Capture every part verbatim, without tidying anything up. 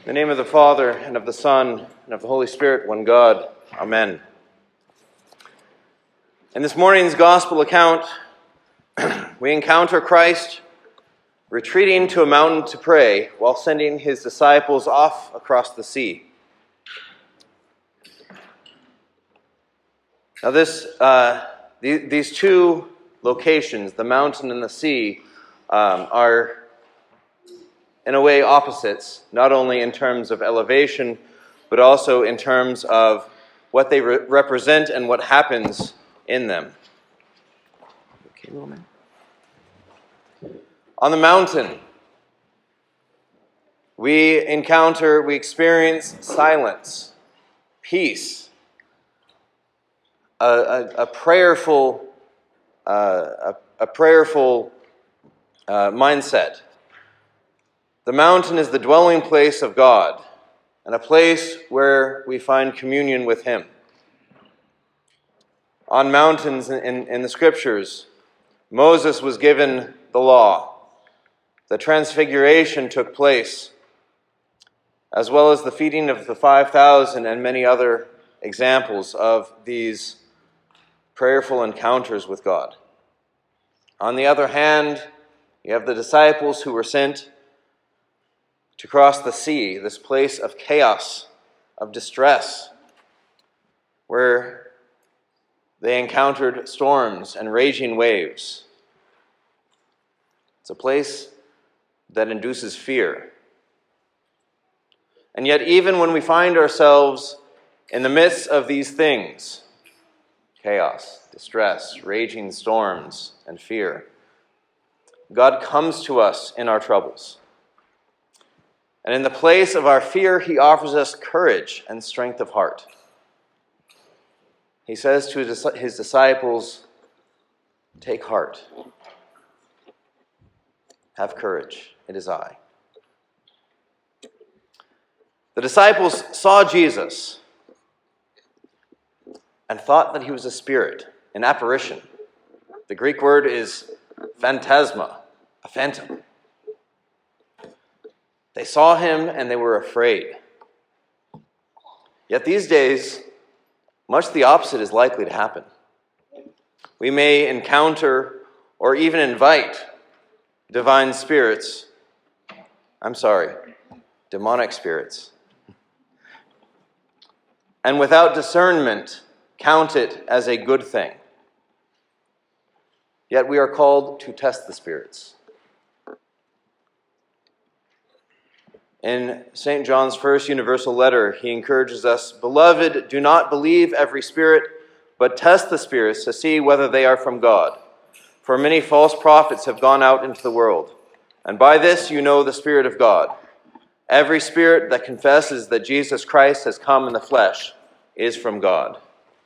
In the name of the Father, and of the Son, and of the Holy Spirit, one God. Amen. In this morning's Gospel account, we encounter Christ retreating to a mountain to pray while sending his disciples off across the sea. Now this, uh, th- these two locations, the mountain and the sea, um, are in a way opposites, not only in terms of elevation, but also in terms of what they re- represent and what happens in them. Okay, Roman. On the mountain, we encounter, we experience silence, peace, a, a, a prayerful, uh, a, a prayerful uh, mindset. The mountain is the dwelling place of God, and a place where we find communion with Him. On mountains in, in, in the Scriptures, Moses was given the law. The transfiguration took place, as well as the feeding of the five thousand and many other examples of these prayerful encounters with God. On the other hand, you have the disciples who were sent to cross the sea, this place of chaos, of distress, where they encountered storms and raging waves. It's a place that induces fear. And yet, even when we find ourselves in the midst of these things, chaos, distress, raging storms, and fear, God comes to us in our troubles. And in the place of our fear, He offers us courage and strength of heart. He says to His disciples, "Take heart. Have courage. It is I." The disciples saw Jesus and thought that He was a spirit, an apparition. The Greek word is phantasma, a phantom. They saw Him and they were afraid. Yet these days, much the opposite is likely to happen. We may encounter or even invite divine spirits, I'm sorry, demonic spirits, and without discernment, count it as a good thing. Yet we are called to test the spirits. In Saint John's first universal letter, he encourages us, "Beloved, do not believe every spirit, but test the spirits to see whether they are from God. For many false prophets have gone out into the world, and by this you know the Spirit of God. Every spirit that confesses that Jesus Christ has come in the flesh is from God."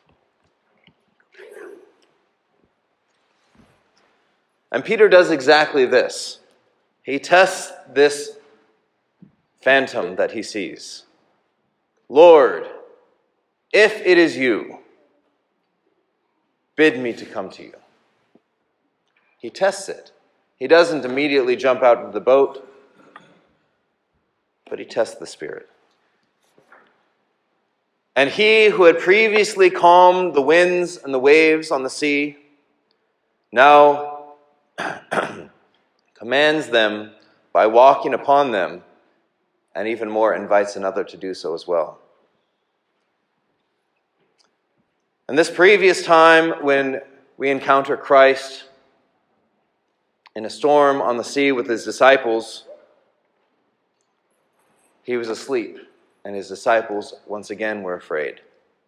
And Peter does exactly this. He tests this phantom that he sees. "Lord, if it is you, bid me to come to you." He tests it. He doesn't immediately jump out of the boat, but he tests the spirit. And he who had previously calmed the winds and the waves on the sea now commands them by walking upon them, and even more, invites another to do so as well. And this previous time when we encounter Christ in a storm on the sea with his disciples, he was asleep, and his disciples once again were afraid.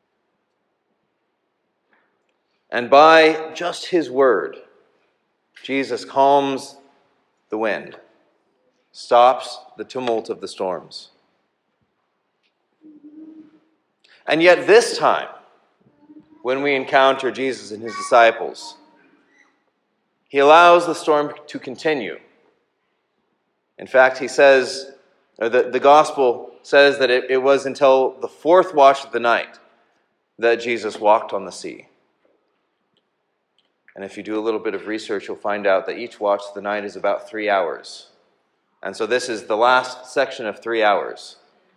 And by just his word, Jesus calms the wind, stops the tumult of the storms. And yet this time, when we encounter Jesus and his disciples, he allows the storm to continue. In fact, he says, or the, the gospel says that it, it was until the fourth watch of the night that Jesus walked on the sea. And if you do a little bit of research, you'll find out that each watch of the night is about three hours. And so this is the last section of three hours.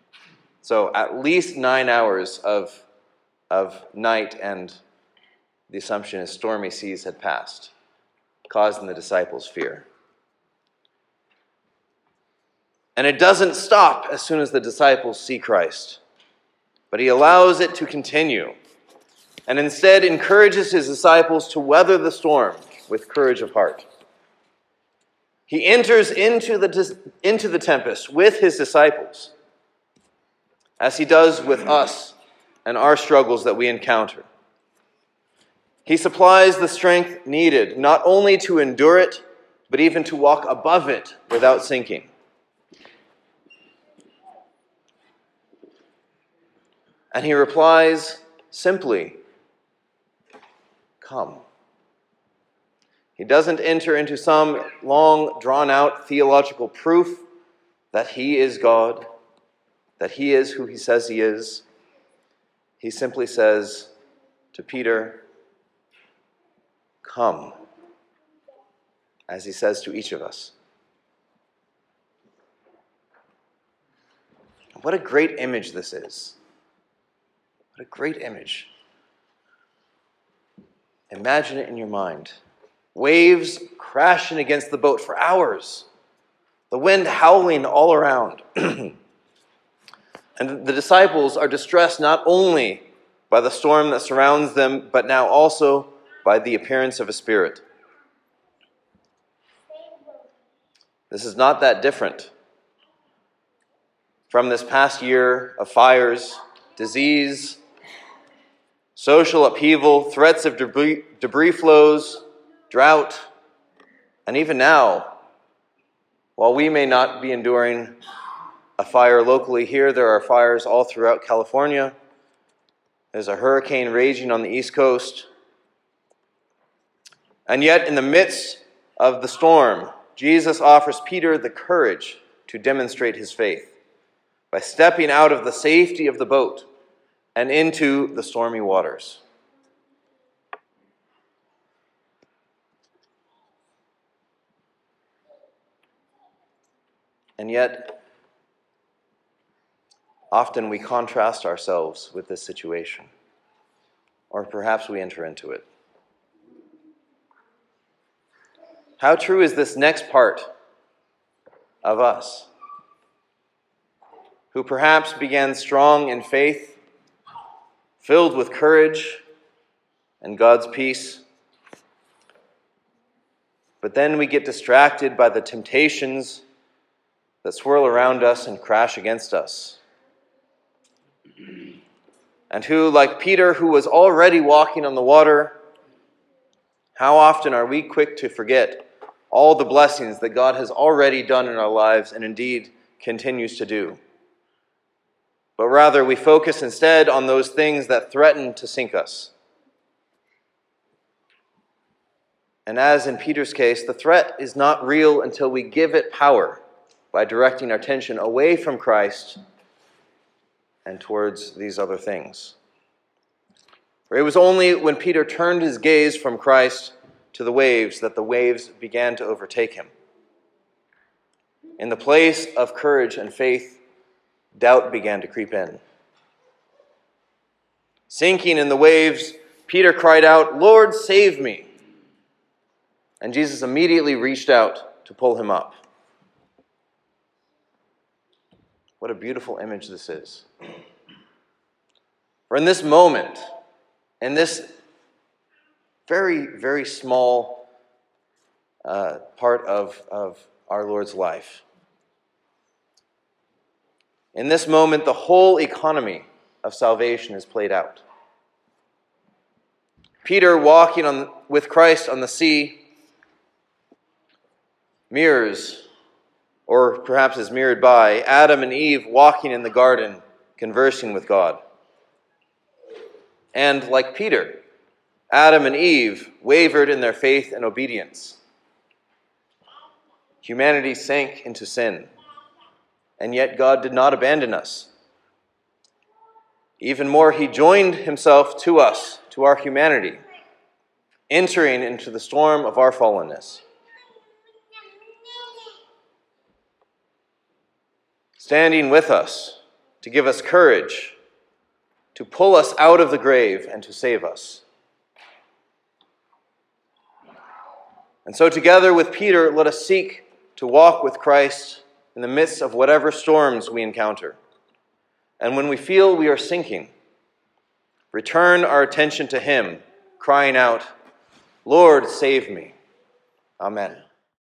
So at least nine hours of, of night, and the assumption is stormy seas had passed, causing the disciples fear. And it doesn't stop as soon as the disciples see Christ, but he allows it to continue, and instead encourages his disciples to weather the storm with courage of heart. He enters into the, into the tempest with his disciples, as he does with us and our struggles that we encounter. He supplies the strength needed, not only to endure it, but even to walk above it without sinking. And he replies simply, "Come." He doesn't enter into some long, drawn-out theological proof that he is God, that he is who he says he is. He simply says to Peter, "Come," as he says to each of us. What a great image this is. What a great image. Imagine it in your mind. Waves crashing against the boat for hours. The wind howling all around. And the disciples are distressed not only by the storm that surrounds them, but now also by the appearance of a spirit. This is not that different from this past year of fires, disease, social upheaval, threats of debris, debris flows, drought, and even now, while we may not be enduring a fire locally here, there are fires all throughout California. There's a hurricane raging on the East Coast. And yet, in the midst of the storm, Jesus offers Peter the courage to demonstrate his faith by stepping out of the safety of the boat and into the stormy waters. And yet, often we contrast ourselves with this situation, or perhaps we enter into it. How true is this next part of us, who perhaps began strong in faith, filled with courage and God's peace, but then we get distracted by the temptations that swirl around us and crash against us. And who, like Peter, who was already walking on the water, how often are we quick to forget all the blessings that God has already done in our lives and indeed continues to do? But rather we focus instead on those things that threaten to sink us. And as in Peter's case, the threat is not real until we give it power by directing our attention away from Christ and towards these other things. For it was only when Peter turned his gaze from Christ to the waves that the waves began to overtake him. In the place of courage and faith, doubt began to creep in. Sinking in the waves, Peter cried out, "Lord, save me!" And Jesus immediately reached out to pull him up. What a beautiful image this is. For in this moment, in this very, very small uh, part of, of our Lord's life, in this moment, the whole economy of salvation is played out. Peter walking on, with Christ on the sea mirrors, or perhaps is mirrored by, Adam and Eve walking in the garden, conversing with God. And like Peter, Adam and Eve wavered in their faith and obedience. Humanity sank into sin. And yet God did not abandon us. Even more, he joined himself to us, to our humanity, entering into the storm of our fallenness. Standing with us to give us courage, to pull us out of the grave and to save us. And so together with Peter, let us seek to walk with Christ in the midst of whatever storms we encounter. And when we feel we are sinking, return our attention to him, crying out, "Lord, save me." Amen.